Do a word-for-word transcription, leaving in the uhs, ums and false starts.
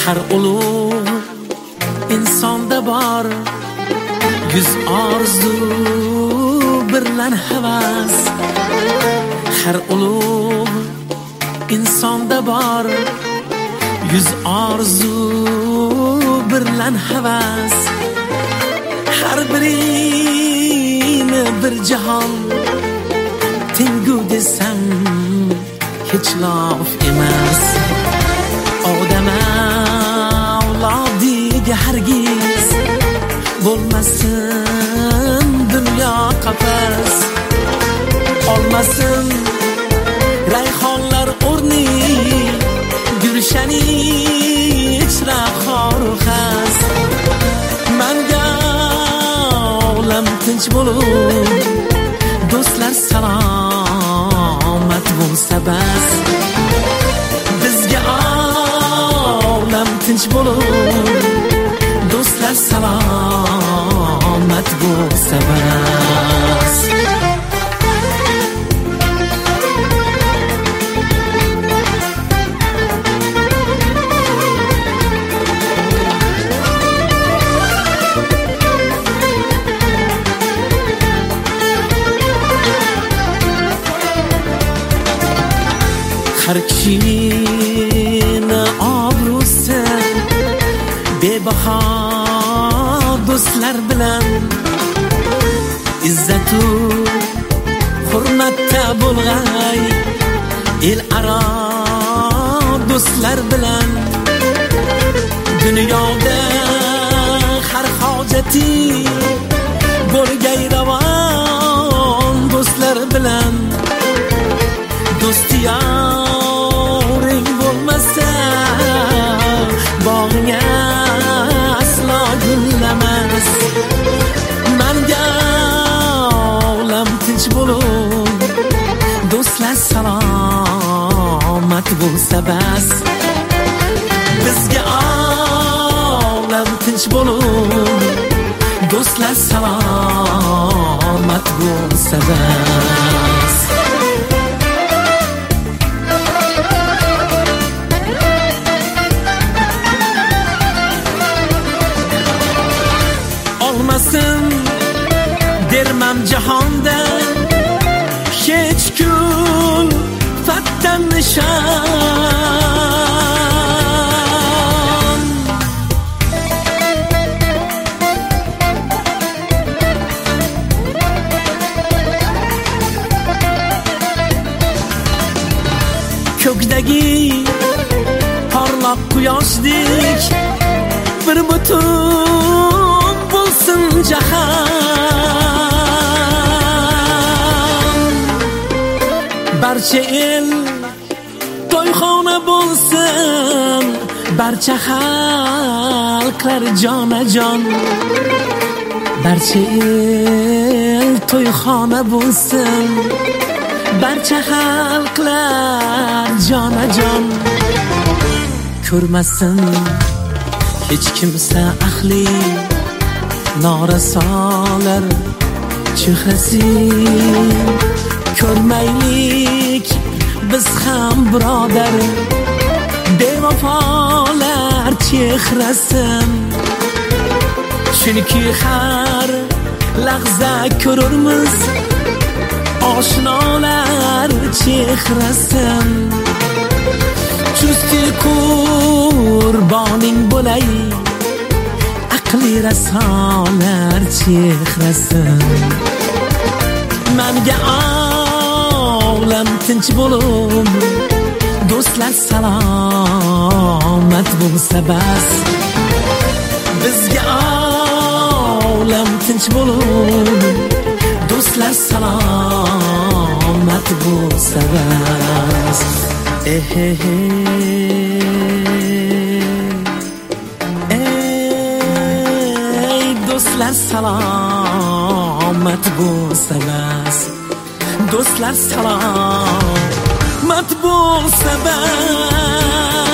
har ulug' insonda bor yuz orzu birlan havas. Har ulug' insonda bor yuz orzu birlan havas. Har birini bir jahon tengu desam hech lof emas. Odam avlodiga hargiz bo'lmasin dunyo qafas. Olmasin rayhonlar o'rni gulshani ichra xor xas. Manga olam tinch bo'lib do'stlar salomat bo'lsa bas. Bizga olam tinch bo'lib do'stlar salomat bo'lsa bas. Har kishini obro'si bebaho do'stlar bilan izzatu hurmatda bo'lg'ay. El aro do'stlar bilan dunyoda har hojati bo'lgay ravon. Do'stlar bilan do'stiyoring bo'lmasa bog'ingga aslo gullamas. Manga olam tinch bo'lib do'stlar salomat bo'lsa bas. Bizga olam tinch bo'lib do'stlar salomat bo'lsa bas. Olmasin dermam jahonda hech kun fattan nishon. Ko'kdagi porloq quyoshdek bir butun bo'lsin jahon. Barcha el to'yxona bo'lsin, barcha xalqlar jonajon. Barcha el to'yxona bo'lsin, barcha xalqlar jonajon. Ko'rmasin hech kimsa ahli norasolar chehrasi. Ko'rmaylik biz ham birodar bevafolar chehrasin. Chunki har lahza ko'rurmiz oshnolar chehrasin. Chusti qurboning bo'lay aqli rasolar chehrasin. Manga olam tinch bo'lib do'stlar salomat bo'lsa bas. Bizga olam tinch bo'lib do'stlar salomat bo'lsa bas. Eh eh ey do'stlar salomat bo'lsa bas. Do'stlar salomat bo'lsa bas.